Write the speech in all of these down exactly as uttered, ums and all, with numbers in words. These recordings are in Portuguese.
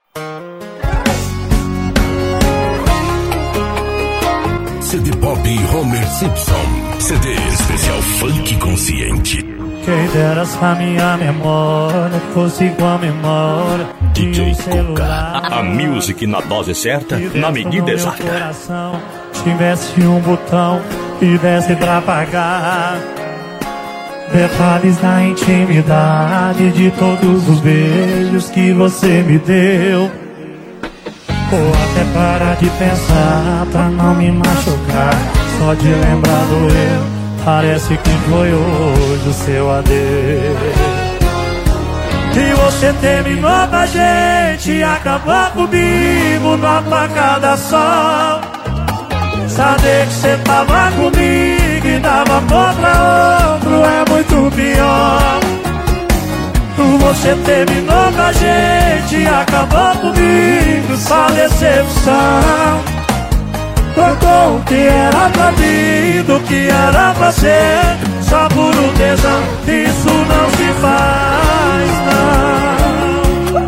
C D Pop Homer Simpson, C D especial funk consciente. Quem dera se a minha memória fosse igual a memória de D J um celular. Cuca, a music na dose certa, na medida exata. Coração, tivesse um botão e desse pra apagar detalhes da intimidade de todos os beijos que você me deu. Ou até parar de pensar pra não me machucar. Só de lembrar do eu, parece que foi hoje o seu adeus. E você terminou com a gente, acabou comigo numa apagada só. Saber que você tava comigo e dava amor pra outro é muito pior. Você terminou com a gente, acabou comigo, só decepção. Trocou o que era pra mim do que era pra ser, só por um tesão, isso não se faz, não.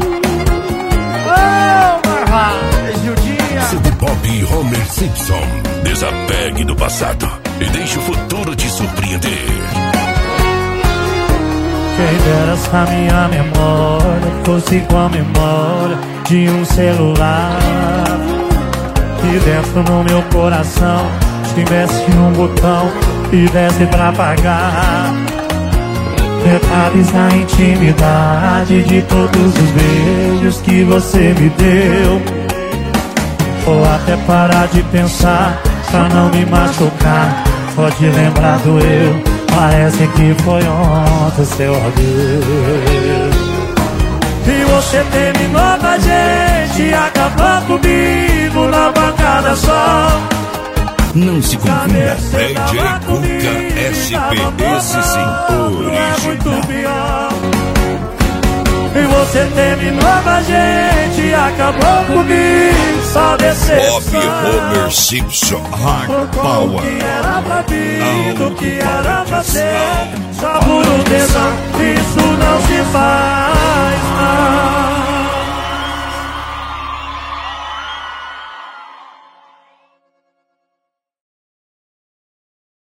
Oh, Marvaz, Gildinha. C D Pop Homer Simpson, desapegue do passado e deixe o futuro te surpreender. Quem dera se a minha memória fosse igual a memória de um celular. E dentro no meu coração tivesse um botão e desse pra apagar detalhes da intimidade de todos os beijos que você me deu. Ou até parar de pensar pra não me machucar. Pode lembrar do eu, parece que foi ontem seu adeus. E você terminou com a gente, acabou comigo na bancada só. Não se confunda, D J Cuca S P, esse sim, original. E você terminou com a gente, acabou comigo, só decepção. Pop Homer Simpson, Hard Power. O que era pra mim, do que era pra ser, só por um tesão, isso não se faz.